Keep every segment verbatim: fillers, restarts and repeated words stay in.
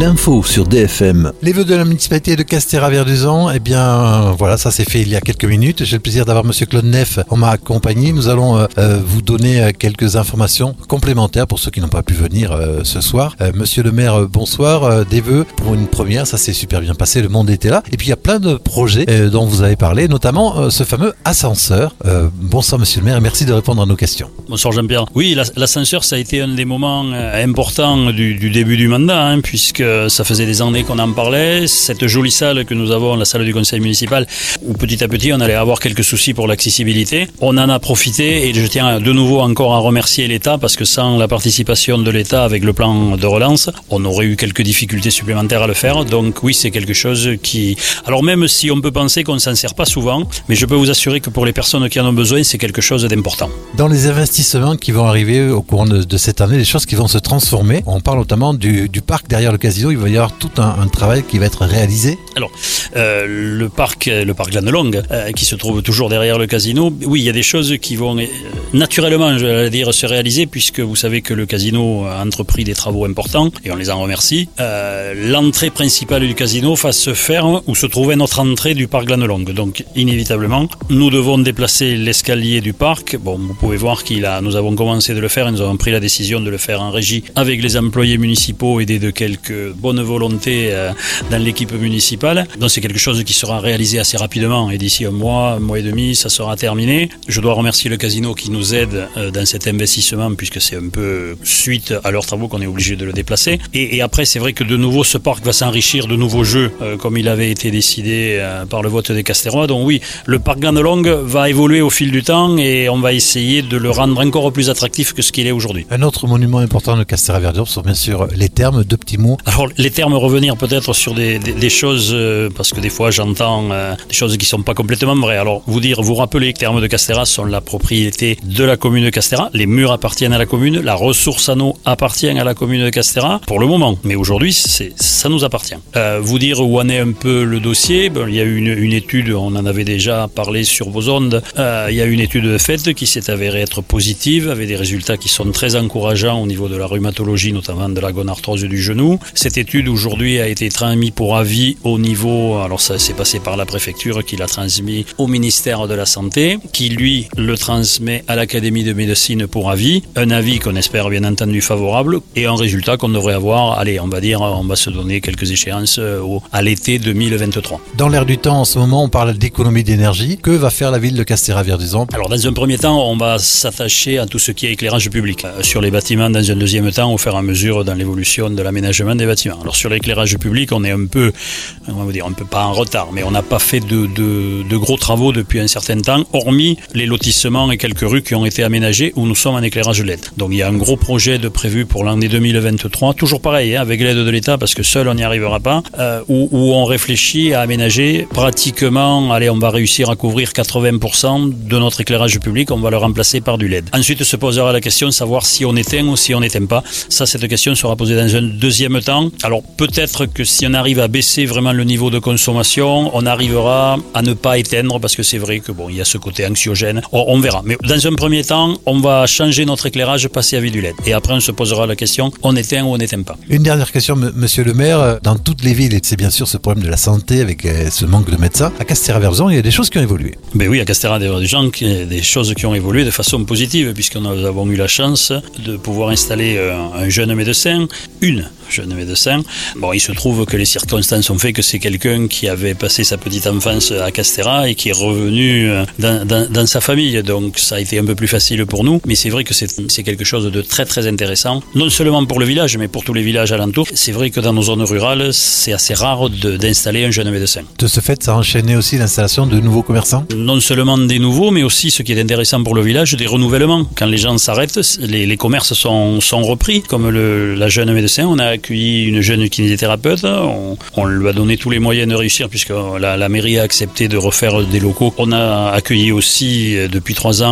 info sur D F M. Les vœux de la municipalité de Castéra-Verduzan, eh bien voilà, ça s'est fait il y a quelques minutes. J'ai le plaisir d'avoir Monsieur Claude Neff en ma compagnie. Nous allons euh, vous donner quelques informations complémentaires pour ceux qui n'ont pas pu venir euh, ce soir. Euh, Monsieur le maire, bonsoir. Euh, des vœux pour une première, ça s'est super bien passé, le monde était là. Et puis il y a plein de projets euh, dont vous avez parlé, notamment euh, ce fameux ascenseur. Euh, bonsoir Monsieur le maire et merci de répondre à nos questions. Bonsoir Jean-Pierre. Oui, l'ascenseur, ça a été un des moments importants du, du début du mandat, hein, puisque ça faisait des années qu'on en parlait. Cette jolie salle que nous avons, la salle du conseil municipal, où petit à petit on allait avoir quelques soucis pour l'accessibilité. On en a profité et je tiens de nouveau encore à remercier l'État, parce que sans la participation de l'État avec le plan de relance, on aurait eu quelques difficultés supplémentaires à le faire. Donc oui, c'est quelque chose qui... Alors même si on peut penser qu'on ne s'en sert pas souvent, mais je peux vous assurer que pour les personnes qui en ont besoin, c'est quelque chose d'important. Dans les investissements qui vont arriver au courant de, de cette année, les choses qui vont se transformer, on parle notamment du, du parc derrière le casino, il va y avoir tout un, un travail qui va être réalisé. Alors, euh, le parc, le parc Lannelongue, euh, qui se trouve toujours derrière le casino, oui, il y a des choses qui vont euh, naturellement, je vais dire, se réaliser, puisque vous savez que le casino a entrepris des travaux importants, et on les en remercie. Euh, l'entrée principale du casino va se faire où se trouvait notre entrée du parc Lannelongue. Donc, inévitablement, nous devons déplacer l'escalier du parc. Bon, vous pouvez voir qu'il a, nous avons commencé de le faire et nous avons pris la décision de le faire en régie avec les employés municipaux, aidés de quelques bonnes volontés euh, dans l'équipe municipale. Donc c'est quelque chose qui sera réalisé assez rapidement et d'ici un mois, un mois et demi, ça sera terminé. Je dois remercier le casino qui nous aide euh, dans cet investissement, puisque c'est un peu suite à leurs travaux qu'on est obligé de le déplacer. Et, et après, c'est vrai que de nouveau, ce parc va s'enrichir de nouveaux jeux, euh, comme il avait été décidé euh, par le vote des Castérois. Donc oui, le parc Lannelongue va évoluer au fil du temps et on va essayer de le rendre encore plus attractif que ce qu'il est aujourd'hui. Un autre monument important de Castéra-Verduzan sont bien sûr les thermes. Deux petits mots. Alors les termes, revenir peut-être sur des, des, des choses, euh, parce que des fois j'entends euh, des choses qui ne sont pas complètement vraies. Alors vous dire, vous rappeler que les thermes de Castéra sont la propriété de la commune de Castéra. Les murs appartiennent à la commune, la ressource en eau appartient à la commune de Castéra pour le moment. Mais aujourd'hui, c'est, ça nous appartient. Euh, vous dire où en est un peu le dossier. Ben, il y a eu une, une étude, on en avait déjà parlé sur vos ondes. Euh, il y a eu une étude faite qui s'est avérée être positive, avec des résultats qui sont très encourageants au niveau de la rhumatologie, notamment de la gonarthrose du genou. Cette étude aujourd'hui a été transmise pour avis au niveau, alors ça s'est passé par la préfecture qui l'a transmis au ministère de la Santé, qui lui le transmet à l'Académie de médecine pour avis. Un avis qu'on espère bien entendu favorable et un résultat qu'on devrait avoir, allez, on va dire, on va se donner quelques échéances au, à l'été deux mille vingt-trois. Dans l'air du temps en ce moment, on parle d'économie d'énergie. Que va faire la ville de Castéra-Verduzan? Alors dans un premier temps, on va s'attacher à tout ce qui est éclairage public. Euh, sur les bâtiments, dans un deuxième temps, au fur et à mesure dans l'évolution de l'aménagement des bâtiments. Alors sur l'éclairage public, on est un peu, on va dire, un peu pas en retard, mais on n'a pas fait de, de, de gros travaux depuis un certain temps, hormis les lotissements et quelques rues qui ont été aménagées où nous sommes en éclairage L E D. Donc il y a un gros projet de prévu pour l'année deux mille vingt-trois, toujours pareil, hein, avec l'aide de l'État, parce que seul on n'y arrivera pas, euh, où, où on réfléchit à aménager pratiquement, allez, on va réussir à couvrir quatre-vingts pour cent de notre éclairage public, on va le remplacer par du L E D. Ensuite se posera la question de savoir si on éteint ou si on n'éteint pas. Ça, cette question sera posée dans un deuxième temps. Alors peut-être que si on arrive à baisser vraiment le niveau de consommation, on arrivera à ne pas éteindre, parce que c'est vrai que bon, il y a ce côté anxiogène. On, on verra. Mais dans un premier temps, on va changer notre éclairage, passer à vie du L E D. Et après, on se posera la question, on éteint ou on n'éteint pas. Une dernière question, m- monsieur le maire. Dans toutes les villes, et c'est bien sûr ce problème de la santé avec euh, ce manque de médecins, à Castéra-Verduzan, il y a des choses qui ont évolué. Ben oui, à Castéra-Verduzan, il y a des choses qui ont évolué de façon positive, puisque nous avons eu la chance de pouvoir installer un jeune médecin, une jeune médecin. Bon, il se trouve que les circonstances ont fait que c'est quelqu'un qui avait passé sa petite enfance à Castéra et qui est revenu dans, dans, dans sa famille. Donc ça a été un peu plus facile pour nous. Mais c'est vrai que c'est, c'est quelque chose de très très intéressant. Non seulement pour le village, mais pour tous les villages alentours. C'est vrai que dans nos zones rurales, c'est assez rare de, d'installer un jeune médecin. De ce fait, ça a enchaîné aussi l'installation de nouveaux commerçants? Non seulement des nouveaux, mais aussi ce qui est intéressant pour le village, des renouvellements. Quand les gens s'arrêtent, les, les commerces sont, sont repris. Comme le, la jeune médecin, on a accueilli une jeune kinésithérapeute. On, on lui a donné tous les moyens de réussir puisque la, la mairie a accepté de refaire des locaux. On a accueilli aussi depuis trois ans une micro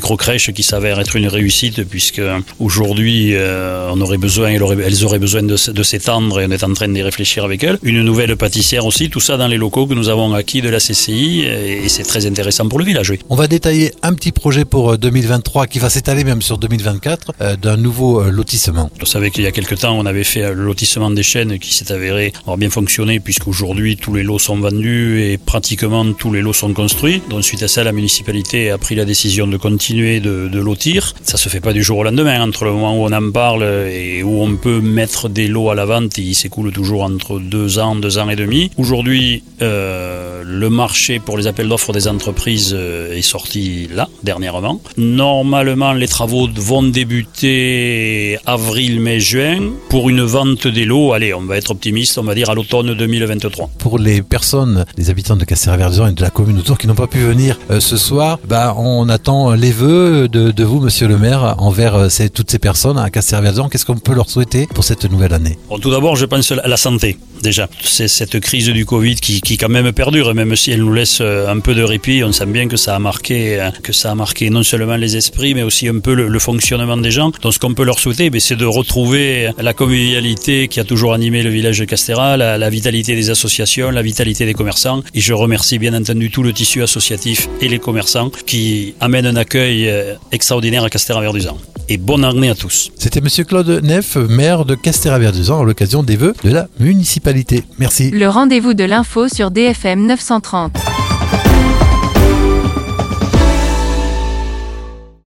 micro-crèches qui s'avère être une réussite puisque aujourd'hui euh, on aurait besoin, elles auraient, elles auraient besoin de, de s'étendre et on est en train d'y réfléchir avec elles. Une nouvelle pâtissière aussi, tout ça dans les locaux que nous avons acquis de la C C I et c'est très intéressant pour le village. Oui. On va détailler un petit projet pour deux mille vingt-trois qui va s'étaler même sur deux mille vingt-quatre euh, d'un nouveau euh, lotissement. Vous savez qu'il y a quelque temps on avait fait le lotissement des Chênes qui s'est avéré avoir bien fonctionné puisqu'aujourd'hui tous les lots sont vendus et pratiquement tous les lots sont construits. Donc suite à ça la municipalité a pris la décision de continuer de, de lotir. Ça se fait pas du jour au lendemain. Entre le moment où on en parle et où on peut mettre des lots à la vente, il s'écoule toujours entre deux ans, deux ans et demi. Aujourd'hui, euh, le marché pour les appels d'offres des entreprises euh, est sorti là, dernièrement. Normalement, les travaux vont débuter avril, mai, juin pour une vente des lots. Allez, on va être optimiste, on va dire à l'automne deux mille vingt-trois. Pour les personnes, les habitants de Castéra-Verduzan et de la commune autour qui n'ont pas pu venir euh, ce soir, bah, on attend les vœux de, de vous, monsieur le maire, envers euh, ces, toutes ces personnes à Castéra-Verduzan. Qu'est-ce qu'on peut leur souhaiter pour cette nouvelle année? Bon, tout d'abord, je pense à la santé. Déjà, c'est cette crise du Covid qui, qui quand même perdure, même si elle nous laisse un peu de répit. On sent bien que ça a marqué, que ça a marqué non seulement les esprits, mais aussi un peu le, le fonctionnement des gens. Donc, ce qu'on peut leur souhaiter, c'est de retrouver la convivialité qui a toujours animé le village de Castéra, la, la vitalité des associations, la vitalité des commerçants. Et je remercie bien entendu tout le tissu associatif et les commerçants qui amènent un accueil extraordinaire à Castéra-Verduzan. Et bonne année à tous. C'était monsieur Claude Neff, maire de Castéra-Verduzan, à l'occasion des vœux de la municipalité. Merci. Le rendez-vous de l'info sur D F M neuf cent trente.